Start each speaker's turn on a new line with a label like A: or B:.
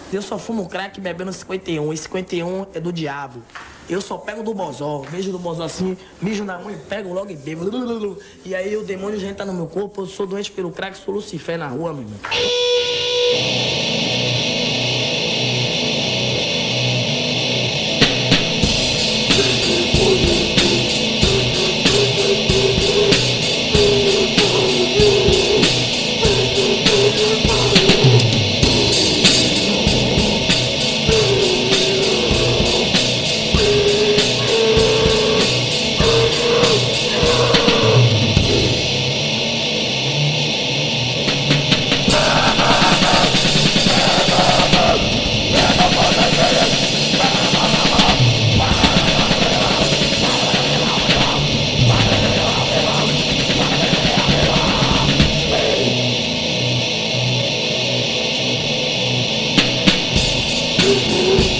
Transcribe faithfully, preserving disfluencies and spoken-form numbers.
A: Eu só fumo crack bebendo cinquenta e um. E cinquenta e um é do diabo. Eu só pego do bozó, beijo do bozó assim, mijo na mão e pego logo e bebo. E aí o demônio já entra no meu corpo, eu sou doente pelo crack, sou Lucifer na rua, meu irmão.
B: Música